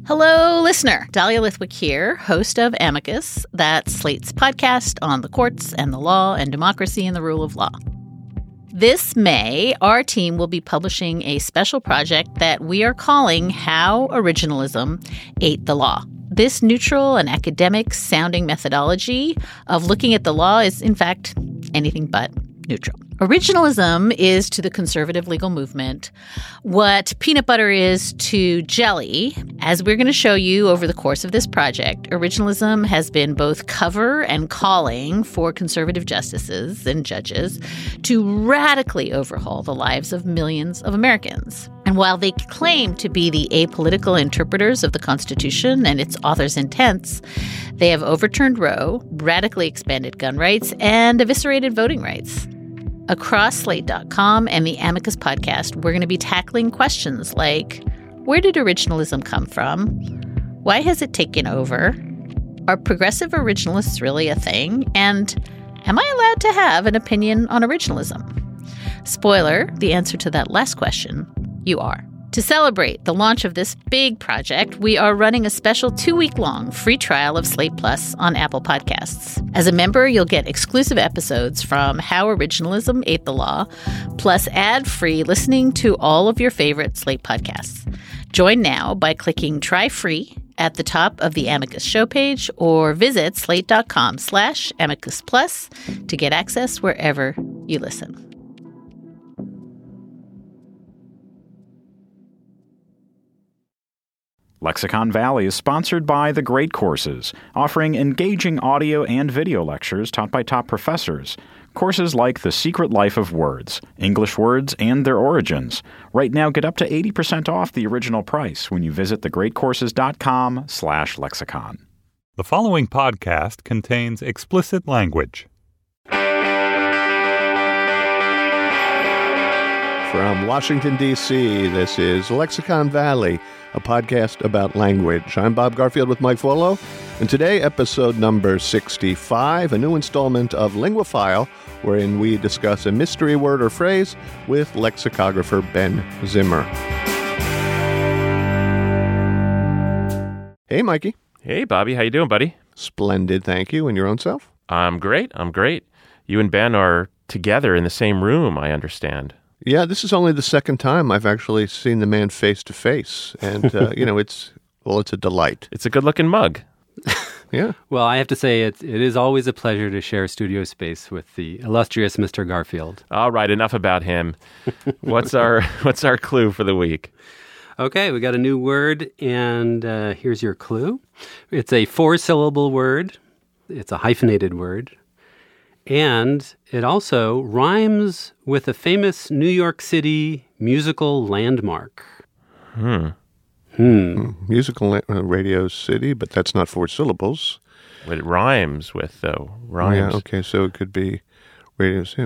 Hello, listener. Dahlia Lithwick here, host of Amicus, that's Slate's podcast on the courts and the law and democracy and the rule of law. This May, our team will be publishing a special project that we are calling How Originalism Ate the Law. This neutral and academic-sounding methodology of looking at the law is, in fact, anything but neutral. Originalism is to the conservative legal movement what peanut butter is to jelly. As we're going to show you over the course of this project, originalism has been both cover and calling for conservative justices and judges to radically overhaul the lives of millions of Americans. And while they claim to be the apolitical interpreters of the Constitution and its author's intents, they have overturned Roe, radically expanded gun rights, and eviscerated voting rights. Across Slate.com and the Amicus podcast, we're going to be tackling questions like, where did originalism come from? Why has it taken over? Are progressive originalists really a thing? And am I allowed to have an opinion on originalism? Spoiler, the answer to that last question, you are. To celebrate the launch of this big project, we are running a special 2-week-long free trial of Slate Plus on Apple Podcasts. As a member, you'll get exclusive episodes from How Originalism Ate the Law, plus ad-free listening to all of your favorite Slate podcasts. Join now by clicking Try Free at the top of the Amicus show page or visit slate.com/Amicus Plus to get access wherever you listen. Lexicon Valley is sponsored by The Great Courses, offering engaging audio and video lectures taught by top professors. Courses like The Secret Life of Words, English Words and Their Origins. Right now, get up to 80% off the original price when you visit thegreatcourses.com/lexicon. The following podcast contains explicit language. From Washington, D.C., this is Lexicon Valley, a podcast about language. I'm Bob Garfield with Mike Volo, and today, episode number 65, a new installment of Linguaphile, wherein we discuss a mystery word or phrase with lexicographer Ben Zimmer. Hey, Mikey. Hey, Bobby. How you doing, buddy? Splendid, thank you. And your own self? I'm great. You and Ben are together in the same room, I understand. Yeah, this is only the second time I've actually seen the man face to face. And, it's a delight. It's a good-looking mug. Yeah. Well, I have to say it is always a pleasure to share studio space with the illustrious Mr. Garfield. All right, enough about him. What's our clue for the week? Okay, we got a new word, and here's your clue. It's a 4-syllable word. It's a hyphenated word. And it also rhymes with a famous New York City musical landmark. Musical Radio City, but that's not 4 syllables. What it rhymes with, though. Rhymes. Yeah, okay, so it could be Radio City,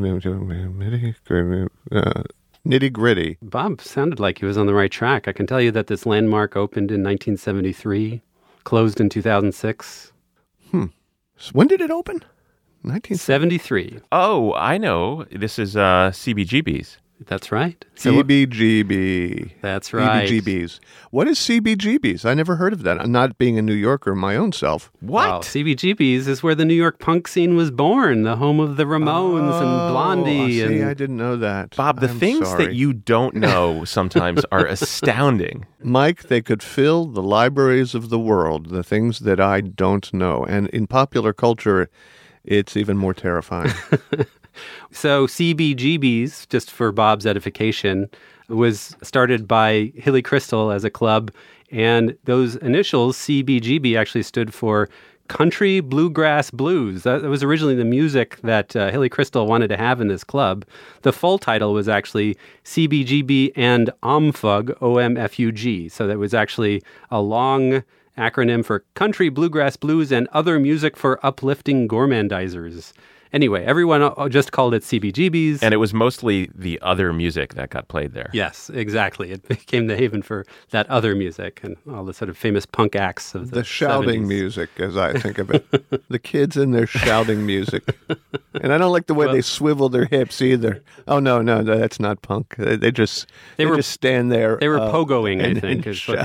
Nitty Gritty. Bob sounded like he was on the right track. I can tell you that this landmark opened in 1973, closed in 2006. So when did it open? 1973. Oh, I know. This is CBGB's. That's right. CBGB. That's right. CBGBs. What is CBGBs? I never heard of that. I'm not being a New Yorker my own self. What? Wow, CBGBs is where the New York punk scene was born, the home of the Ramones and Blondie. See, I didn't know that. Bob, the things that you don't know sometimes are astounding. Mike, they could fill the libraries of the world, the things that I don't know. And in popular culture, it's even more terrifying. So CBGBs, just for Bob's edification, was started by Hilly Crystal as a club. And those initials, CBGB, actually stood for Country Bluegrass Blues. That was originally the music that Hilly Crystal wanted to have in this club. The full title was actually CBGB and OMFUG, O-M-F-U-G. So that was actually a long acronym for Country Bluegrass Blues and Other Music for Uplifting Gourmandizers. Anyway, everyone just called it CBGBs. And it was mostly the other music that got played there. Yes, exactly. It became the haven for that other music and all the sort of famous punk acts of the shouting 70s. music, as I think of it. The kids and their shouting music. And I don't like the way they swivel their hips either. Oh, no, that's not punk. They just stand there. They were pogoing, I think.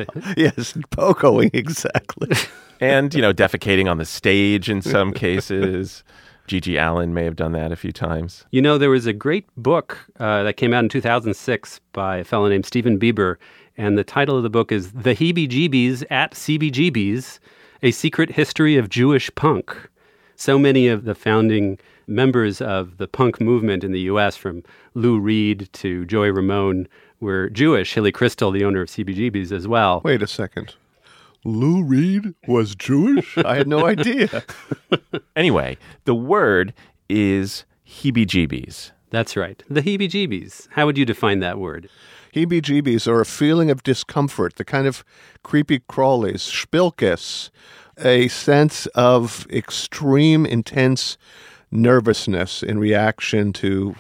Yes, pogoing, exactly. And, defecating on the stage in some cases. Gigi Allen may have done that a few times. There was a great book that came out in 2006 by a fellow named Stephen Bieber, and the title of the book is The Heebie-Jeebies at CBGB's, A Secret History of Jewish Punk. So many of the founding members of the punk movement in the U.S., from Lou Reed to Joey Ramone, were Jewish. Hilly Crystal, the owner of CBGB's, as well. Wait a second. Lou Reed was Jewish? I had no idea. Anyway, the word is heebie-jeebies. That's right. The heebie-jeebies. How would you define that word? Heebie-jeebies are a feeling of discomfort, the kind of creepy crawlies, spilkes, a sense of extreme, intense nervousness in reaction to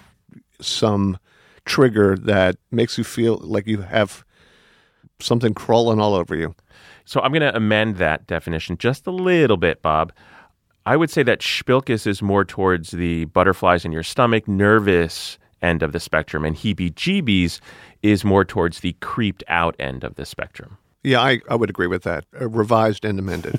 some trigger that makes you feel like you have something crawling all over you. So I'm going to amend that definition just a little bit, Bob. I would say that spilkes is more towards the butterflies in your stomach, nervous end of the spectrum, and heebie-jeebies is more towards the creeped out end of the spectrum. Yeah, I would agree with that. Revised and amended.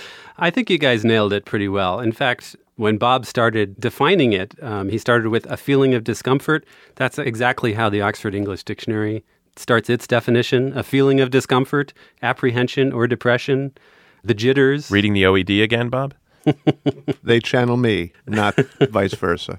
I think you guys nailed it pretty well. In fact, when Bob started defining it, he started with a feeling of discomfort. That's exactly how the Oxford English Dictionary starts its definition: a feeling of discomfort, apprehension, or depression, the jitters. Reading the OED again, Bob? They channel me, not vice versa.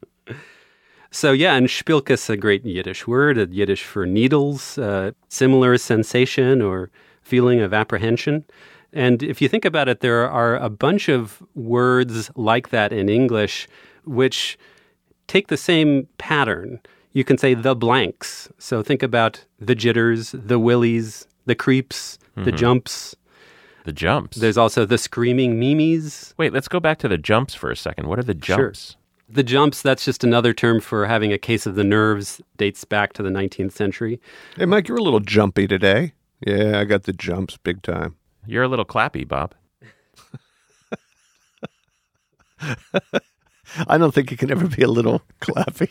So yeah, and spilke is a great Yiddish word, a Yiddish for needles, similar sensation or feeling of apprehension. And if you think about it, there are a bunch of words like that in English which take the same pattern. You can say the blanks. So think about the jitters, the willies, the creeps, the jumps. The jumps? There's also the screaming mimes. Wait, let's go back to the jumps for a second. What are the jumps? Sure. The jumps, that's just another term for having a case of the nerves, dates back to the 19th century. Hey, Mike, you're a little jumpy today. Yeah, I got the jumps big time. You're a little clappy, Bob. I don't think you can ever be a little clappy.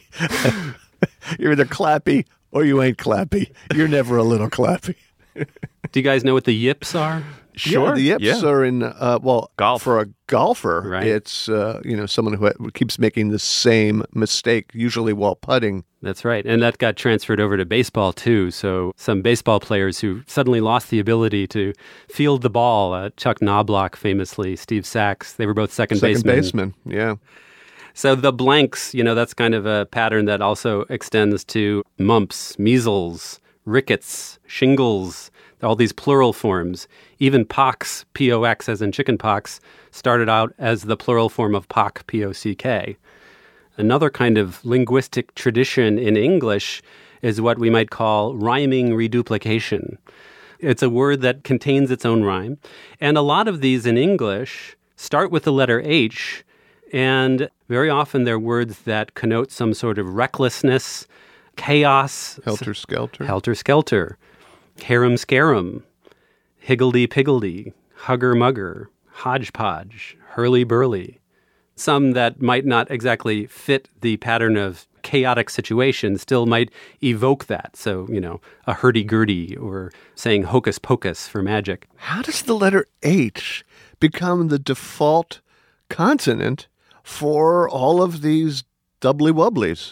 You're either clappy or you ain't clappy. You're never a little clappy. Do you guys know what the yips are? Sure. Yeah, the yips are in, golf. For a golfer, right. It's, someone who keeps making the same mistake, usually while putting. That's right. And that got transferred over to baseball, too. So some baseball players who suddenly lost the ability to field the ball, Chuck Knobloch famously, Steve Sachs, they were both second baseman, yeah. So the blanks, that's kind of a pattern that also extends to mumps, measles, rickets, shingles, all these plural forms. Even pox, P-O-X, as in chicken pox, started out as the plural form of pock, P-O-C-K. Another kind of linguistic tradition in English is what we might call rhyming reduplication. It's a word that contains its own rhyme. And a lot of these in English start with the letter H, and very often they're words that connote some sort of recklessness, chaos. Helter-skelter. Helter-skelter. Harum-scarum. Higgledy-piggledy. Hugger-mugger. Hodgepodge. Hurly-burly. Some that might not exactly fit the pattern of chaotic situation still might evoke that. So, a hurdy-gurdy or saying hocus-pocus for magic. How does the letter H become the default consonant for all of these doubly-wubblies?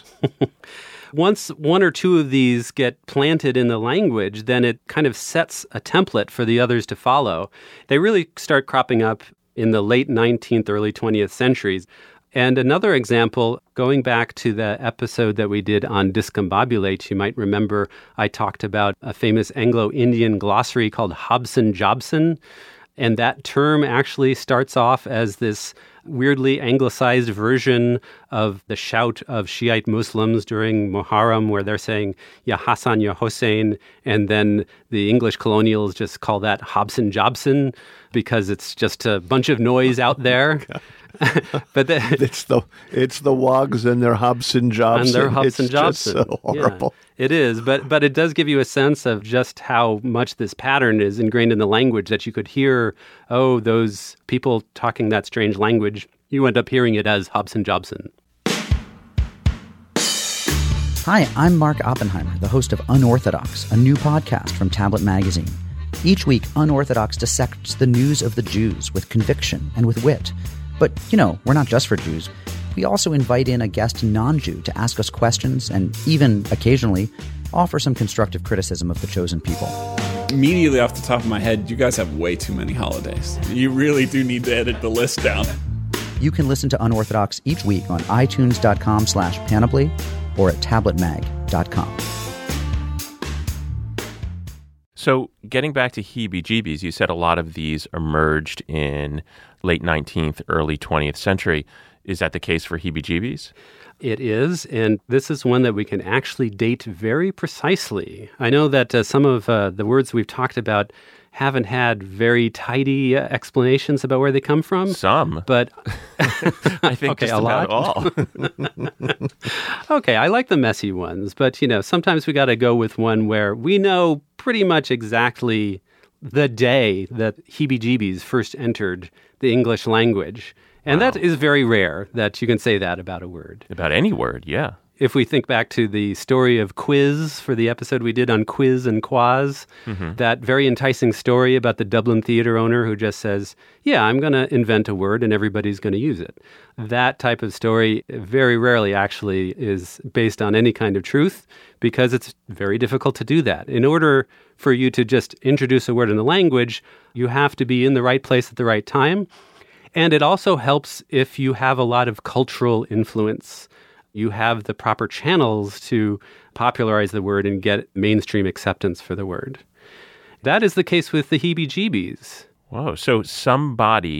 Once one or two of these get planted in the language, then it kind of sets a template for the others to follow. They really start cropping up in the late 19th, early 20th centuries. And another example, going back to the episode that we did on discombobulate, you might remember I talked about a famous Anglo-Indian glossary called Hobson-Jobson. And that term actually starts off as this weirdly anglicized version of the shout of Shiite Muslims during Muharram, where they're saying, Ya Hassan, Ya Hussein, and then the English colonials just call that Hobson Jobson because it's just a bunch of noise out there. But it's the Wogs and their Hobson Jobson. And their Hobson It's Jobson. just so horrible. Yeah, it is, but it does give you a sense of just how much this pattern is ingrained in the language that you could hear, oh, those people talking that strange language. You end up hearing it as Hobson Jobson. Hi, I'm Mark Oppenheimer, the host of Unorthodox, a new podcast from Tablet Magazine. Each week, Unorthodox dissects the news of the Jews with conviction and with wit. But, we're not just for Jews. We also invite in a guest non-Jew to ask us questions and even, occasionally, offer some constructive criticism of the chosen people. Immediately off the top of my head, you guys have way too many holidays. You really do need to edit the list down. You can listen to Unorthodox each week on itunes.com/panoply or at tabletmag.com. So getting back to heebie-jeebies, you said a lot of these emerged in late 19th, early 20th century. Is that the case for heebie-jeebies? It is, and this is one that we can actually date very precisely. I know that some of the words we've talked about haven't had very tidy explanations about where they come from. Some. But I think okay, just a about all. Okay, I like the messy ones, but sometimes we got to go with one where we know pretty much exactly the day that heebie-jeebies first entered the English language. And Wow. that is very rare that you can say that about a word. About any word, yeah. If we think back to the story of Quiz for the episode we did on quiz and quaz, that very enticing story about the Dublin theater owner who just says, yeah, I'm going to invent a word and everybody's going to use it. That type of story very rarely actually is based on any kind of truth because it's very difficult to do that. In order for you to just introduce a word in the language, you have to be in the right place at the right time. And it also helps if you have a lot of cultural influence. You have the proper channels to popularize the word and get mainstream acceptance for the word. That is the case with the heebie-jeebies. Whoa. So some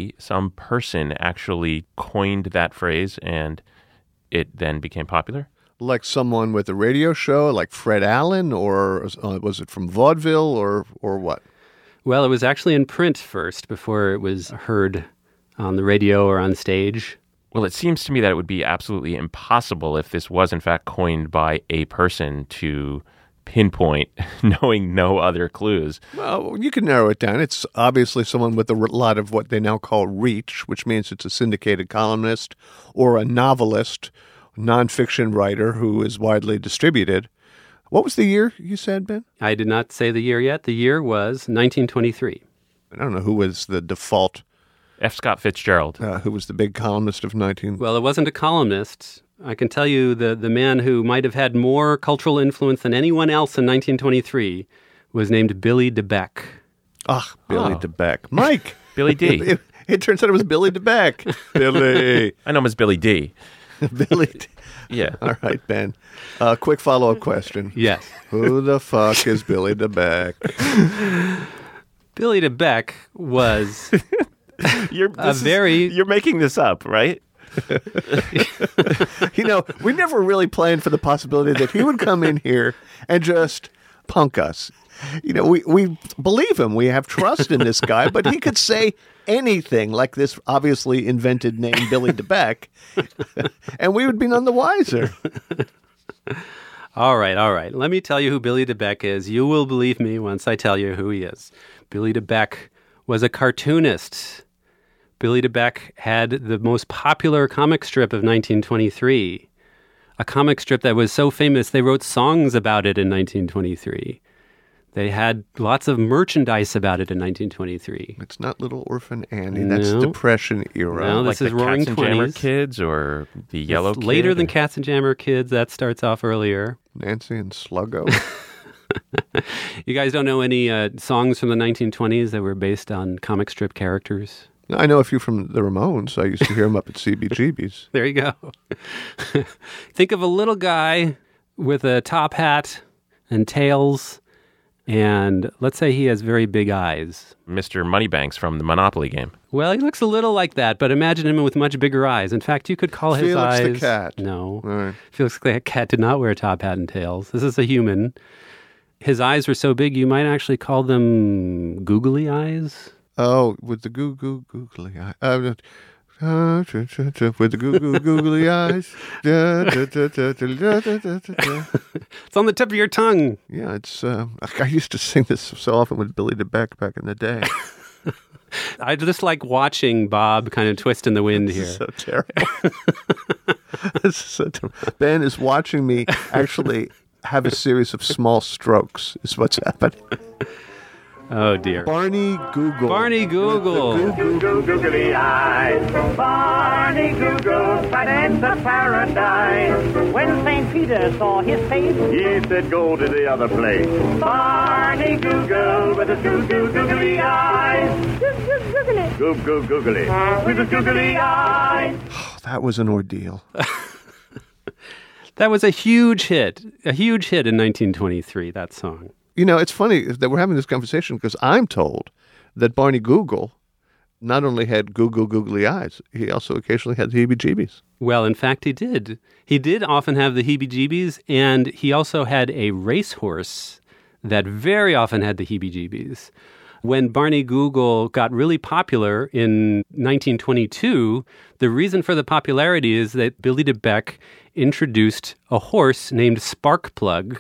person actually coined that phrase and it then became popular? Like someone with a radio show, like Fred Allen, or was it from vaudeville, or what? Well, it was actually in print first before it was heard on the radio or on stage. Well, it seems to me that it would be absolutely impossible if this was in fact coined by a person to pinpoint, knowing no other clues. Well, you can narrow it down. It's obviously someone with a lot of what they now call reach, which means it's a syndicated columnist or a novelist, nonfiction writer who is widely distributed. What was the year you said, Ben? I did not say the year yet. The year was 1923. I don't know who was the default. F. Scott Fitzgerald. Who was the big columnist of 19... Well, it wasn't a columnist. I can tell you the man who might have had more cultural influence than anyone else in 1923 was named Billy DeBeck. Billy DeBeck. Mike! Billy D. It turns out it was Billy DeBeck. Billy. I know him as Billy D. Billy D. Yeah. All right, Ben. Quick follow-up question. Yes. Who the fuck is Billy DeBeck? Billy DeBeck was... You're making this up, right? We never really planned for the possibility that he would come in here and just punk us. We believe him. We have trust in this guy, but he could say anything like this obviously invented name Billy DeBeck, and we would be none the wiser. All right. Let me tell you who Billy DeBeck is. You will believe me once I tell you who he is. Billy DeBeck was a cartoonist. Billy DeBeck had the most popular comic strip of 1923, a comic strip that was so famous they wrote songs about it in 1923. They had lots of merchandise about it in 1923. It's not Little Orphan Annie. That's Depression era. No, this like is the Roaring Cats and Jammer '20s. Kids or the Yellow It's Kid? later than Cats and Jammer Kids. That starts off earlier. Nancy and Sluggo. You guys don't know any songs from the 1920s that were based on comic strip characters? I know a few from the Ramones. I used to hear them up at CBGB's. There you go. Think of a little guy with a top hat and tails, and let's say he has very big eyes. Mr. Moneybanks from the Monopoly game. Well, he looks a little like that, but imagine him with much bigger eyes. In fact, you could call his eyes... Felix the cat. No. All right. Felix the cat did not wear a top hat and tails. This is a human. His eyes were so big, you might actually call them googly eyes. Oh, with the googly eye. With the googly eyes. It's on the tip of your tongue. Yeah, it's. I used to sing this so often with Billy DeBeck back in the day. I just like watching Bob kind of twist in the wind here. So terrible. This is so terrible. Ben is watching me actually have a series of small strokes, is what's happening. Oh, dear. Barney Google. Barney Google. Googly eyes. Barney Google, finance of paradise. When St. Peter saw his face, he said, go to the other place. Barney Google with his googly eyes. Googly. Googly. With his googly eyes. Oh, that was an ordeal. That was a huge hit in 1923, that song. You know, it's funny that we're having this conversation because I'm told that Barney Google not only had googly eyes, he also occasionally had the heebie-jeebies. Well, in fact, he did. He did often have the heebie-jeebies, and he also had a racehorse that very often had the heebie-jeebies. When Barney Google got really popular in 1922, the reason for the popularity is that Billy DeBeck introduced a horse named Sparkplug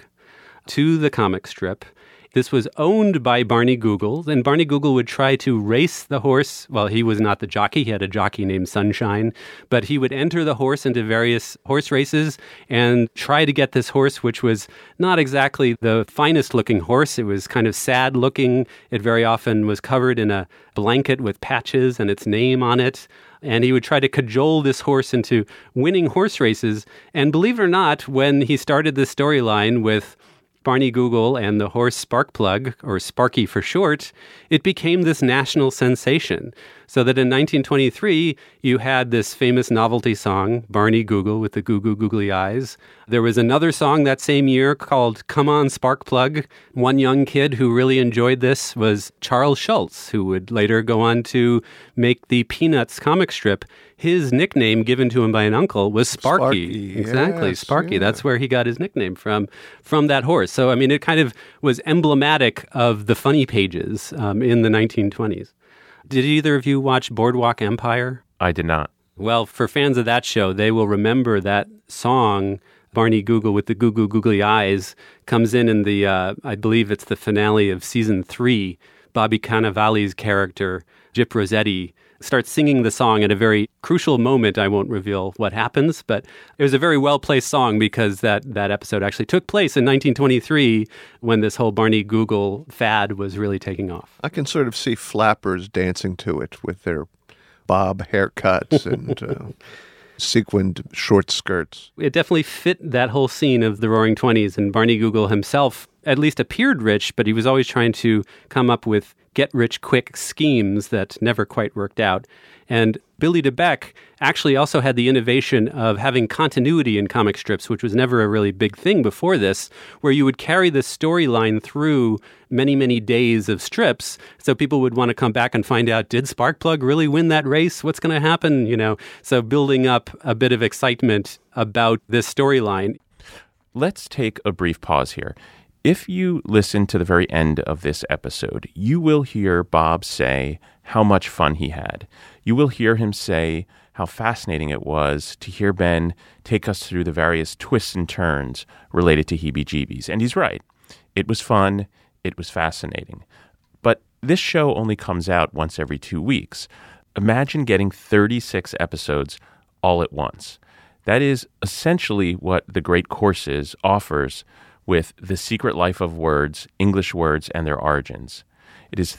to the comic strip. This was owned by Barney Google, and Barney Google would try to race the horse. Well, he was not the jockey. He had a jockey named Sunshine, but he would enter the horse into various horse races and try to get this horse, which was not exactly the finest looking horse. It was kind of sad looking. It very often was covered in a blanket with patches and its name on it. And he would try to cajole this horse into winning horse races. And believe it or not, when he started this storyline with Barney Google and the horse Sparkplug, or Sparky for short, it became this national sensation. So that in 1923, you had this famous novelty song, Barney Google with the googly eyes. There was another song that same year called Come On Sparkplug. One young kid who really enjoyed this was Charles Schulz, who would later go on to make the Peanuts comic strip. His nickname given to him by an uncle was Sparky. Exactly, yes, Sparky. yeah. That's where he got his nickname from that horse. So, I mean, it kind of was emblematic of the funny pages in the 1920s. Did either of you watch Boardwalk Empire? I did not. Well, for fans of that show, they will remember that song, Barney Google with the googly eyes, comes in the, I believe it's the finale of season 3. Bobby Cannavale's character, Gyp Rossetti, starts singing the song at a very crucial moment. I won't reveal what happens, but it was a very well-placed song because that episode actually took place in 1923 when this whole Barney Google fad was really taking off. I can sort of see flappers dancing to it with their bob haircuts and sequined short skirts. It definitely fit that whole scene of the Roaring Twenties, and Barney Google himself at least appeared rich, but he was always trying to come up with get-rich-quick schemes that never quite worked out. And Billy DeBeck actually also had the innovation of having continuity in comic strips, which was never a really big thing before this, where you would carry the storyline through many, many days of strips, so people would want to come back and find out, did Sparkplug really win that race? What's going to happen? You know, so building up a bit of excitement about this storyline. Let's take a brief pause here. If you listen to the very end of this episode, you will hear Bob say how much fun he had. You will hear him say how fascinating it was to hear Ben take us through the various twists and turns related to heebie-jeebies. And he's right. It was fun. It was fascinating. But this show only comes out once every 2 weeks. Imagine getting 36 episodes all at once. That is essentially what The Great Courses offers with The Secret Life of Words, English Words and Their Origins. It is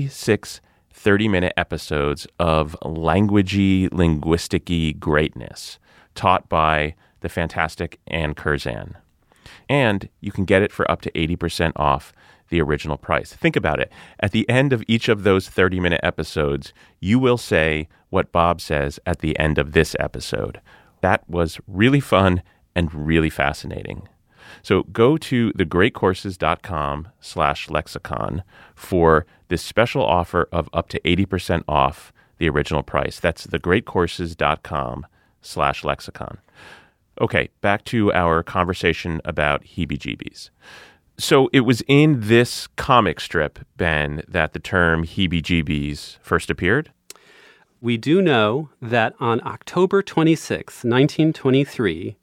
36 30-minute episodes of languagey, linguistic-y greatness taught by the fantastic Ann Curzan. And you can get it for up to 80% off the original price. Think about it. At the end of each of those 30-minute episodes, you will say what Bob says at the end of this episode. That was really fun and really fascinating. So go to thegreatcourses.com/lexicon for this special offer of up to 80% off the original price. That's thegreatcourses.com/lexicon. Okay, back to our conversation about heebie-jeebies. So it was in this comic strip, Ben, that the term heebie-jeebies first appeared? We do know that on October 26, 1923,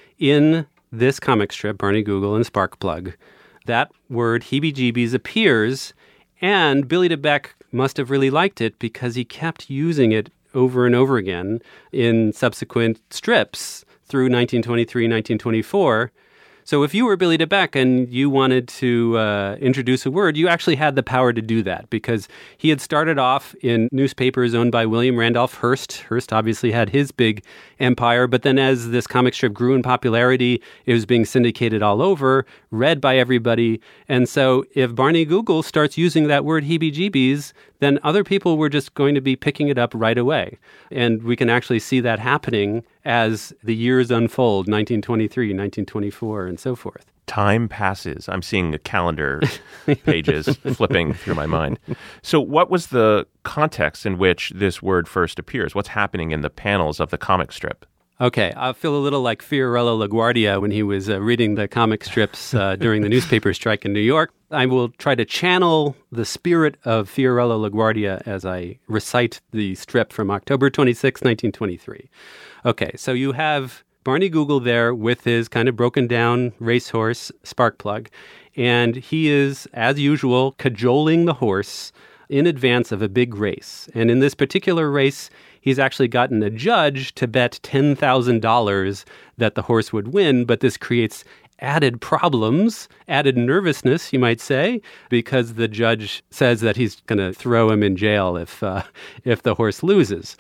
in this comic strip, Barney Google and Sparkplug, that word heebie-jeebies appears, and Billy DeBeck must have really liked it because he kept using it over and over again in subsequent strips through 1923, 1924. So if you were Billy DeBeck and you wanted to introduce a word, you actually had the power to do that because he had started off in newspapers owned by William Randolph Hearst. Hearst obviously had his big empire, but then as this comic strip grew in popularity, it was being syndicated all over, read by everybody. And so if Barney Google starts using that word heebie-jeebies, then other people were just going to be picking it up right away. And we can actually see that happening as the years unfold, 1923, 1924, and so forth. Time passes. I'm seeing the calendar pages flipping through my mind. So what was the context in which this word first appears? What's happening in the panels of the comic strip? Okay, I feel a little like Fiorello LaGuardia when he was reading the comic strips during the newspaper strike in New York. I will try to channel the spirit of Fiorello LaGuardia as I recite the strip from October 26, 1923. Okay, so you have Barney Google there with his kind of broken down racehorse, Sparkplug, and he is, as usual, cajoling the horse in advance of a big race. And in this particular race, he's actually gotten a judge to bet $10,000 that the horse would win, but this creates added problems, added nervousness, you might say, because the judge says that he's going to throw him in jail if the horse loses.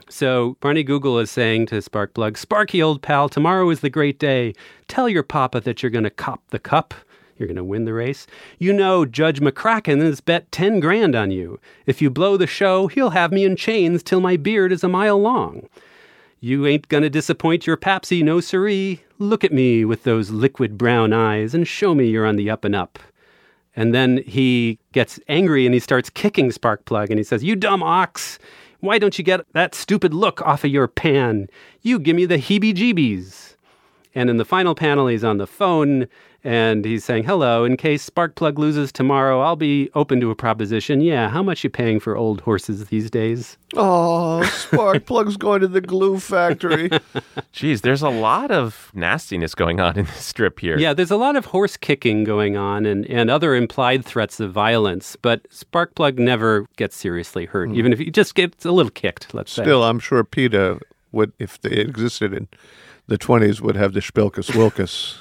So Barney Google is saying to Sparkplug, "Sparky, old pal, tomorrow is the great day. Tell your papa that you're going to cop the cup. You're going to win the race. You know Judge McCracken has bet 10 grand on you. If you blow the show, he'll have me in chains till my beard is a mile long. You ain't going to disappoint your papsy, no siree. Look at me with those liquid brown eyes and show me you're on the up and up." And then he gets angry and he starts kicking Sparkplug and he says, "You dumb ox. Why don't you get that stupid look off of your pan? You give me the heebie-jeebies." And in the final panel, he's on the phone and he's saying, "Hello, in case Sparkplug loses tomorrow, I'll be open to a proposition. Yeah, how much you paying for old horses these days?" Oh, Sparkplug's going to the glue factory. Geez, there's a lot of nastiness going on in this strip here. Yeah, there's a lot of horse kicking going on and other implied threats of violence, but Sparkplug never gets seriously hurt, even if he just gets a little kicked, let's say. Still, I'm sure PETA would, if they existed in the 20s, would have the Spilkus Wilkus.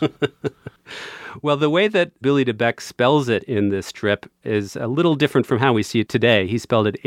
Well, the way that Billy DeBeck spells it in this strip is a little different from how we see it today. He spelled it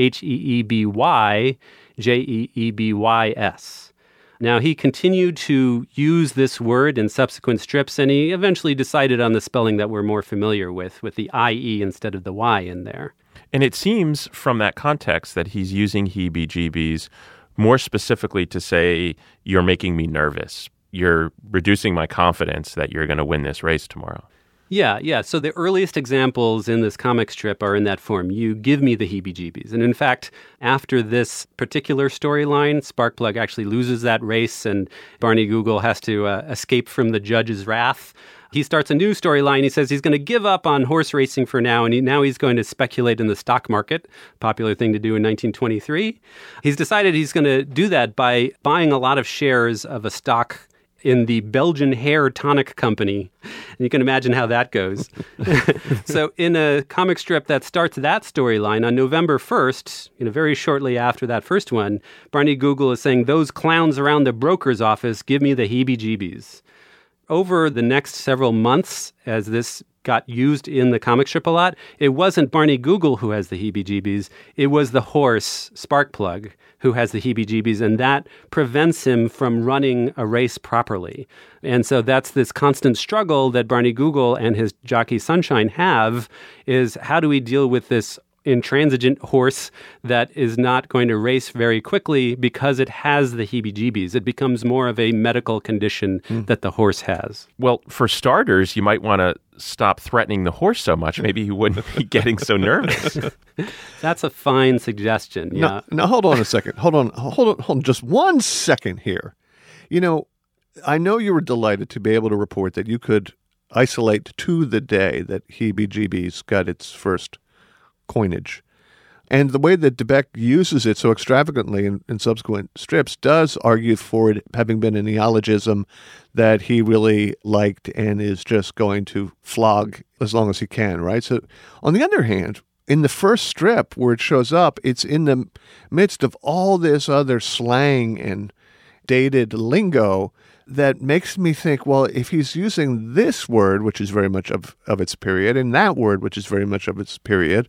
HEEBYJEEBYS. Now, he continued to use this word in subsequent strips, and he eventually decided on the spelling that we're more familiar with the IE instead of the Y in there. And it seems from that context that he's using heebie-jeebies more specifically to say, you're making me nervous. You're reducing my confidence that you're going to win this race tomorrow. Yeah. So the earliest examples in this comic strip are in that form. You give me the heebie-jeebies. And in fact, after this particular storyline, Sparkplug actually loses that race and Barney Google has to escape from the judge's wrath. He starts a new storyline. He says he's going to give up on horse racing for now, and now he's going to speculate in the stock market, popular thing to do in 1923. He's decided he's going to do that by buying a lot of shares of a stock in the Belgian Hair Tonic Company. And you can imagine how that goes. So in a comic strip that starts that storyline on November 1st, very shortly after that first one, Barney Google is saying, "Those clowns around the broker's office give me the heebie-jeebies." Over the next several months, as this got used in the comic strip a lot, it wasn't Barney Google who has the heebie-jeebies. It was the horse, Sparkplug, who has the heebie-jeebies, and that prevents him from running a race properly. And so that's this constant struggle that Barney Google and his jockey Sunshine have, is how do we deal with this intransigent horse that is not going to race very quickly because it has the heebie-jeebies. It becomes more of a medical condition that the horse has. Well, for starters, you might want to stop threatening the horse so much. Maybe he wouldn't be getting so nervous. That's a fine suggestion. Yeah. Now, hold on a second. Hold on just 1 second here. You know, I know you were delighted to be able to report that you could isolate to the day that heebie-jeebies got its first coinage. And the way that DeBeck uses it so extravagantly in subsequent strips does argue for it having been a neologism that he really liked and is just going to flog as long as he can, right? So, on the other hand, in the first strip where it shows up, it's in the midst of all this other slang and dated lingo that makes me think, well, if he's using this word, which is very much of its period, and that word, which is very much of its period,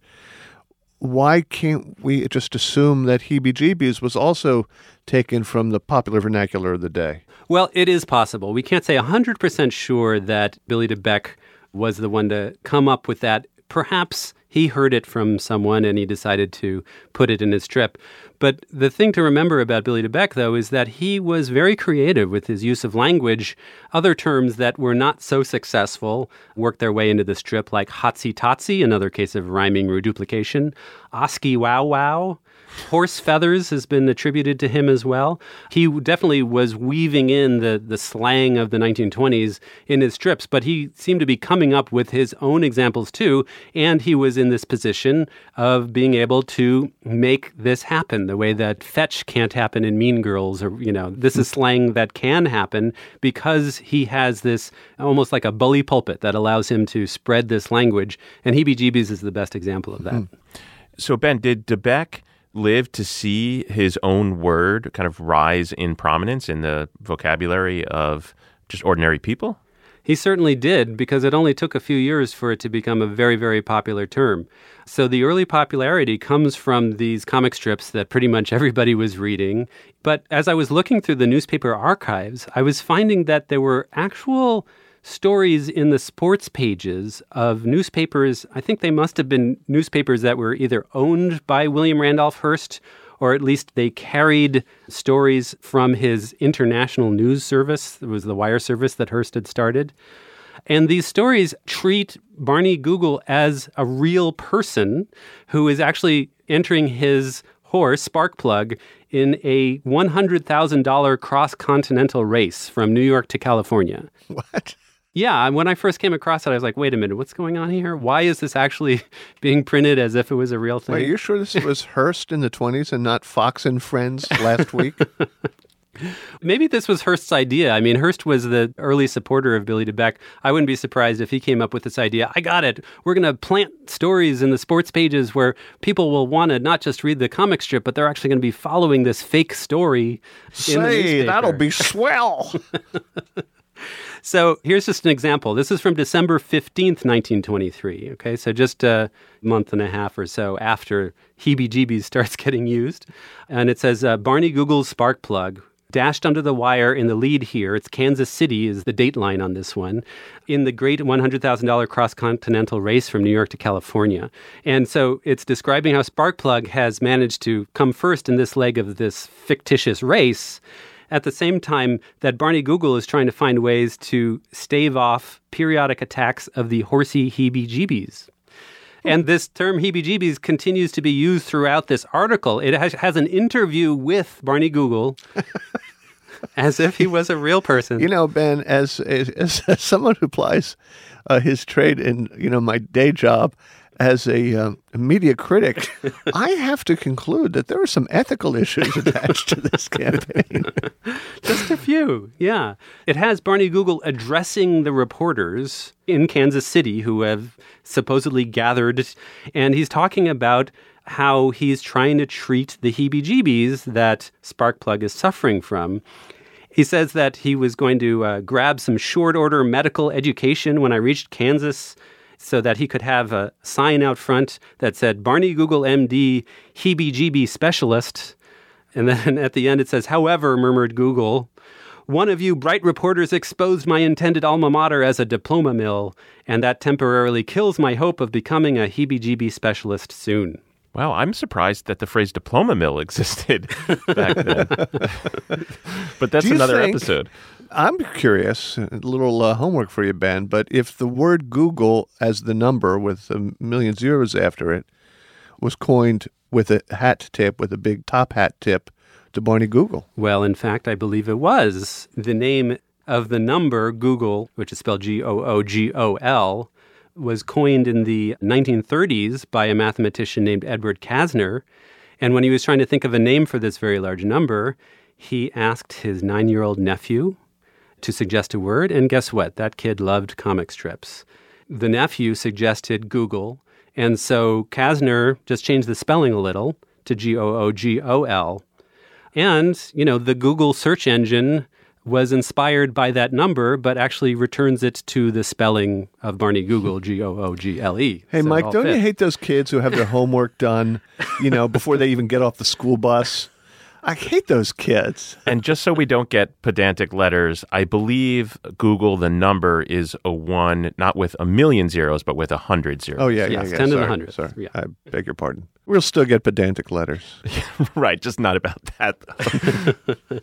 why can't we just assume that heebie-jeebies was also taken from the popular vernacular of the day? Well, it is possible. We can't say 100% sure that Billy DeBeck was the one to come up with that. Perhaps he heard it from someone and he decided to put it in his strip. But the thing to remember about Billy DeBeck, though, is that he was very creative with his use of language. Other terms that were not so successful worked their way into the strip, like hotsy-totsy, another case of rhyming reduplication, osky-wow-wow. Horse feathers has been attributed to him as well. He definitely was weaving in the slang of the 1920s in his strips, but he seemed to be coming up with his own examples too, and he was in this position of being able to make this happen the way that fetch can't happen in Mean Girls, or, you know, this is slang that can happen because he has this almost like a bully pulpit that allows him to spread this language, and heebie-jeebies is the best example of that. So, Ben, did DeBeck live to see his own word kind of rise in prominence in the vocabulary of just ordinary people? He certainly did, because it only took a few years for it to become a very, very popular term. So the early popularity comes from these comic strips that pretty much everybody was reading. But as I was looking through the newspaper archives, I was finding that there were actual stories in the sports pages of newspapers. I think they must have been newspapers that were either owned by William Randolph Hearst, or at least they carried stories from his international news service. It was the wire service that Hearst had started. And these stories treat Barney Google as a real person who is actually entering his horse, Sparkplug, in a $100,000 cross-continental race from New York to California. What? Yeah, when I first came across it, I was like, wait a minute, what's going on here? Why is this actually being printed as if it was a real thing? Wait, you're sure this was Hearst in the 20s and not Fox and Friends last week? Maybe this was Hearst's idea. I mean, Hearst was the early supporter of Billy DeBeck. I wouldn't be surprised if he came up with this idea. I got it. We're going to plant stories in the sports pages where people will want to not just read the comic strip, but they're actually going to be following this fake story in the newspaper. That'll be swell. So here's just an example. This is from December 15th, 1923. Okay, so just a month and a half or so after heebie-jeebies starts getting used. And it says, Barney Google's Sparkplug. Dashed under the wire in the lead here. It's Kansas City is the date line on this one, in the great $100,000 cross-continental race from New York to California. And so it's describing how Sparkplug has managed to come first in this leg of this fictitious race, at the same time that Barney Google is trying to find ways to stave off periodic attacks of the horsey heebie-jeebies. And this term heebie-jeebies continues to be used throughout this article. It has an interview with Barney Google as if he was a real person. You know, Ben, as someone who plies his trade in, my day job as a media critic, I have to conclude that there are some ethical issues attached to this campaign. Just a few, yeah. It has Barney Google addressing the reporters in Kansas City who have supposedly gathered, and he's talking about how he's trying to treat the heebie-jeebies that Sparkplug is suffering from. He says that he was going to grab some short-order medical education when I reached Kansas, so that he could have a sign out front that said, Barney Google, MD, heebie-jeebie specialist. And then at the end it says, however, murmured Google, one of you bright reporters exposed my intended alma mater as a diploma mill, and that temporarily kills my hope of becoming a heebie-jeebie specialist soon. Wow, I'm surprised that the phrase diploma mill existed back then. But that's another episode. I'm curious, a little homework for you, Ben, but if the word Google as the number with a million zeros after it was coined with a hat tip, with a big top hat tip to Barney Google. Well, in fact, I believe it was. The name of the number, Google, which is spelled Googol, was coined in the 1930s by a mathematician named Edward Kasner. And when he was trying to think of a name for this very large number, he asked his 9-year-old nephew to suggest a word. And guess what? That kid loved comic strips. The nephew suggested Google. And so Kasner just changed the spelling a little to Googol. And, the Google search engine was inspired by that number, but actually returns it to the spelling of Barney Google, Google. Hey, so Mike, don't you hate those kids who have their homework done, before they even get off the school bus? I hate those kids. And just so we don't get pedantic letters, I believe Google, the number is a 1, not with a million zeros, but with 100 zeros. Oh, yeah. 10 to the 100. Sorry. Yeah. I beg your pardon. We'll still get pedantic letters. Right, just not about that, though.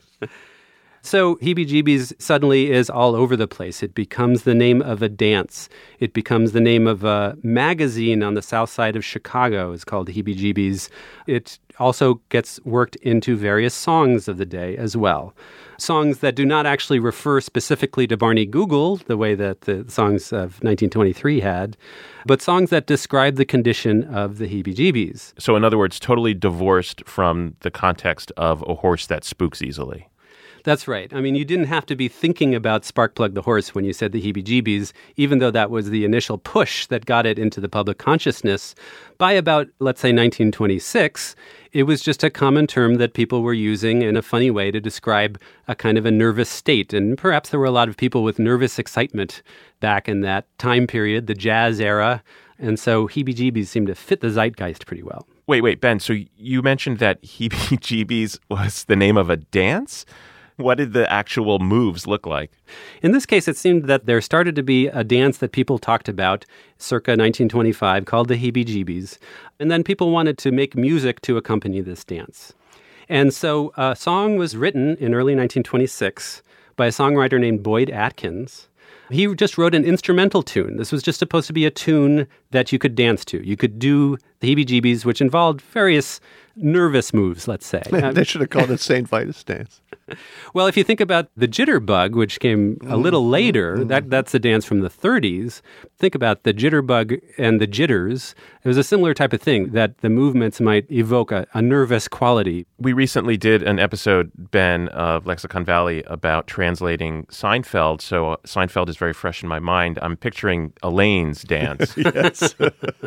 So Heebie-Jeebies suddenly is all over the place. It becomes the name of a dance. It becomes the name of a magazine on the south side of Chicago. It's called Heebie-Jeebies. It also gets worked into various songs of the day as well. Songs that do not actually refer specifically to Barney Google, the way that the songs of 1923 had, but songs that describe the condition of the Heebie-Jeebies. So in other words, totally divorced from the context of a horse that spooks easily. That's right. I mean, you didn't have to be thinking about Sparkplug the horse when you said the Heebie-Jeebies, even though that was the initial push that got it into the public consciousness. By about, let's say, 1926, it was just a common term that people were using in a funny way to describe a kind of a nervous state. And perhaps there were a lot of people with nervous excitement back in that time period, the jazz era. And so Heebie-Jeebies seemed to fit the zeitgeist pretty well. Wait, Ben, so you mentioned that Heebie-Jeebies was the name of a dance? What did the actual moves look like? In this case, it seemed that there started to be a dance that people talked about circa 1925 called the Heebie-Jeebies. And then people wanted to make music to accompany this dance. And so a song was written in early 1926 by a songwriter named Boyd Atkins. He just wrote an instrumental tune. This was just supposed to be a tune that you could dance to. You could do the Heebie-Jeebies, which involved various nervous moves, let's say. They should have called it St. Vitus dance. Well, if you think about the jitterbug, which came a little later, that's a dance from the 30s. Think about the jitterbug and the jitters. It was a similar type of thing, that the movements might evoke a nervous quality. We recently did an episode, Ben, of Lexicon Valley about translating Seinfeld, so Seinfeld is very fresh in my mind. I'm picturing Elaine's dance. Yes.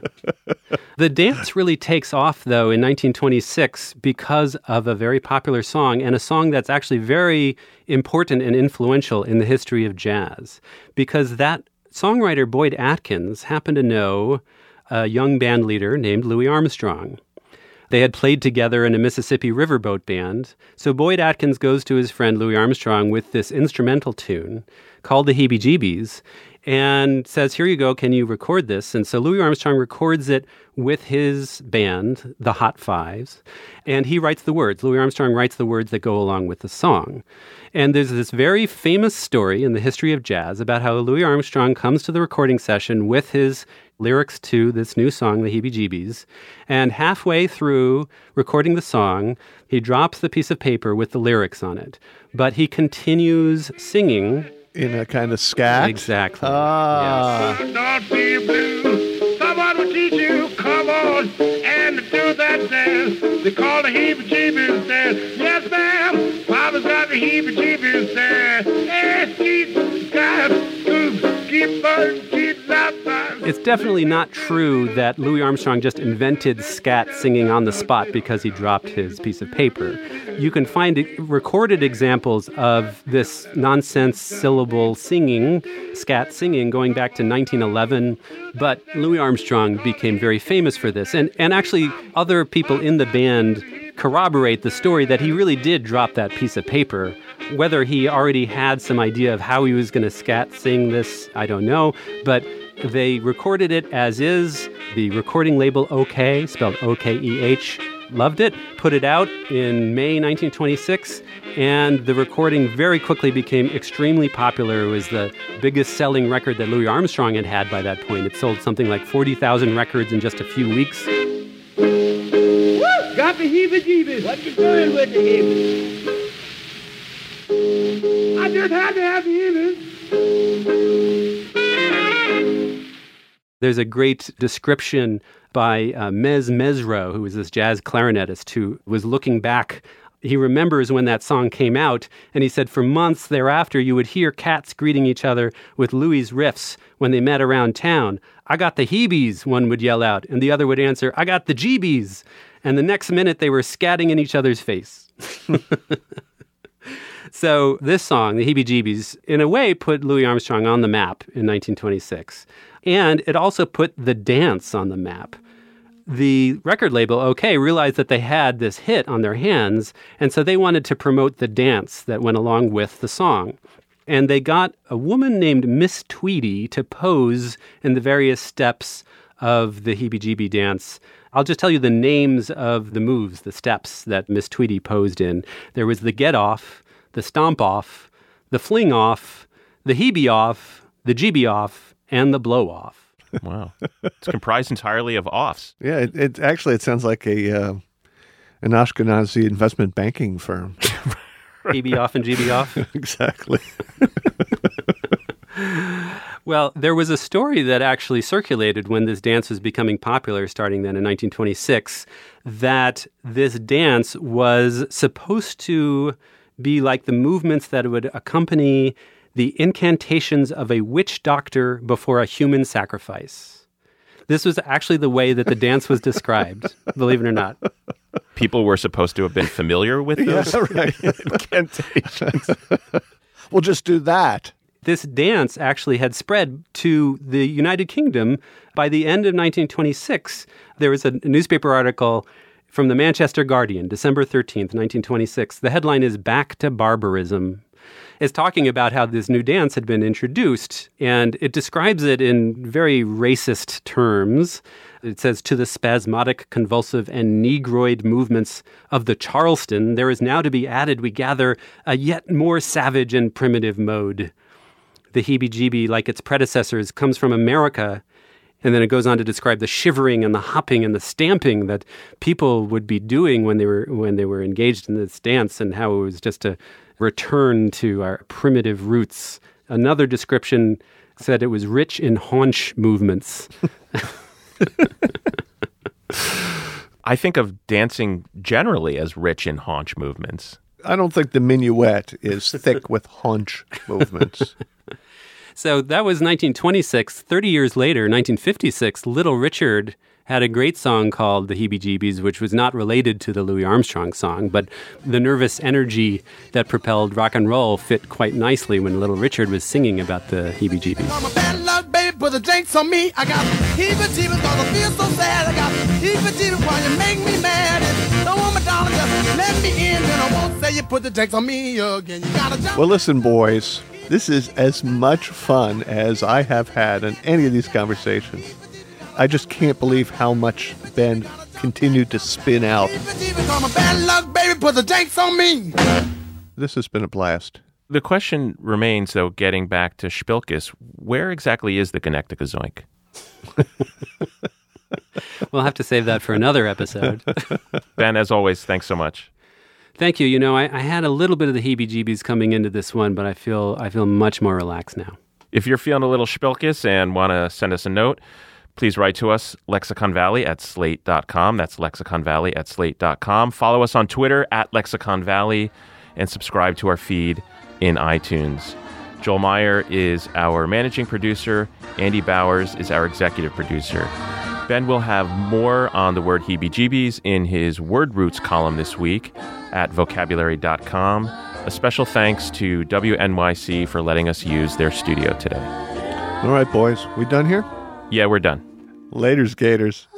The dance really takes off, though, in 1926 because of a very popular song, and a song that's actually very important and influential in the history of jazz, because that songwriter, Boyd Atkins, happened to know a young band leader named Louis Armstrong. They had played together in a Mississippi riverboat band, so Boyd Atkins goes to his friend Louis Armstrong with this instrumental tune called the Heebie-Jeebies, and says, here you go, can you record this? And so Louis Armstrong records it with his band, the Hot Fives, and he writes the words. Louis Armstrong writes the words that go along with the song. And there's this very famous story in the history of jazz about how Louis Armstrong comes to the recording session with his lyrics to this new song, the Heebie-Jeebies, and halfway through recording the song, he drops the piece of paper with the lyrics on it. But he continues singing in a kind of scat? Exactly. Ah. Yes. Don't be blue. Someone will teach you. Come on and do that dance. They call the Heebie-Jeebies dance. Yes, ma'am. Papa's got the Heebie-Jeebies dance. Hey, keep got keep burning, keep that. It's definitely not true that Louis Armstrong just invented scat singing on the spot because he dropped his piece of paper. You can find recorded examples of this nonsense syllable singing, scat singing, going back to 1911. But Louis Armstrong became very famous for this. And actually, other people in the band corroborate the story that he really did drop that piece of paper. Whether he already had some idea of how he was going to scat sing this, I don't know. But They recorded it as is. The recording label OK, spelled O-K-E-H, loved it, put it out in May 1926, and the recording very quickly became extremely popular. It was the biggest selling record that Louis Armstrong had had by that point. It sold something like 40,000 records in just a few weeks. Woo! Got the heebie-jeebies. What you doing with the heebies? I just had to have the heebies. There's a great description by Mez Mesro, who was this jazz clarinetist who was looking back. He remembers when that song came out, and he said for months thereafter, you would hear cats greeting each other with Louis' riffs when they met around town. I got the heebies, one would yell out, and the other would answer, I got the jeebies. And the next minute, they were scatting in each other's face. So this song, the Heebie-Jeebies, in a way put Louis Armstrong on the map in 1926. And it also put the dance on the map. The record label, OK, realized that they had this hit on their hands, and so they wanted to promote the dance that went along with the song. And they got a woman named Miss Tweedy to pose in the various steps of the Heebie-Jeebie dance. I'll just tell you the names of the moves, the steps that Miss Tweedy posed in. There was the get off, the stomp off, the fling off, the heebie off, the jeebie off, and the blow off. Wow. It's comprised entirely of offs. Yeah, it sounds like an Ashkenazi investment banking firm. Heebie off and jeebie off? Exactly. Well, there was a story that actually circulated when this dance was becoming popular, starting then in 1926, that this dance was supposed to be like the movements that would accompany the incantations of a witch doctor before a human sacrifice. This was actually the way that the dance was described, believe it or not. People were supposed to have been familiar with those incantations. We'll just do that. This dance actually had spread to the United Kingdom. By the end of 1926, there was a newspaper article from the Manchester Guardian, December 13th, 1926. The headline is Back to Barbarism. It's talking about how this new dance had been introduced, and it describes it in very racist terms. It says, to the spasmodic, convulsive, and negroid movements of the Charleston, there is now to be added, we gather, a yet more savage and primitive mode. The heebie-jeebie, like its predecessors, comes from America. And then it goes on to describe the shivering and the hopping and the stamping that people would be doing when they were engaged in this dance, and how it was just a return to our primitive roots. Another description said it was rich in haunch movements. I think of dancing generally as rich in haunch movements. I don't think the minuet is thick with haunch movements. So that was 1926. 30 years later, 1956, Little Richard had a great song called The Heebie-Jeebies, which was not related to the Louis Armstrong song, but the nervous energy that propelled rock and roll fit quite nicely when Little Richard was singing about the Heebie-Jeebies. I'm a bad luck, baby, put the drinks on me. I got heebie-jeebies cause I feel so sad. I got heebie-jeebies while you make me mad. And don't want my dollar, just let me in. Then I won't say you put the drinks on me again. You gotta jump. Well, listen, boys, this is as much fun as I have had in any of these conversations. I just can't believe how much Ben continued to spin out. I'm a bad luck, baby, put the drinks on me. This has been a blast. The question remains, though, getting back to Spilkes, where exactly is the Connecticut-Zoink? We'll have to save that for another episode. Ben, as always, thanks so much. Thank you. You know, I had a little bit of the heebie-jeebies coming into this one, but I feel much more relaxed now. If you're feeling a little Spilkes and want to send us a note, please write to us, lexiconvalley@slate.com. That's lexiconvalley@slate.com. Follow us on Twitter @lexiconvalley and subscribe to our feed in iTunes. Joel Meyer is our managing producer. Andy Bowers is our executive producer. Ben will have more on the word heebie-jeebies in his Word Roots column this week at vocabulary.com. A special thanks to WNYC for letting us use their studio today. All right, boys, we done here? Yeah, we're done. Laters, Gators.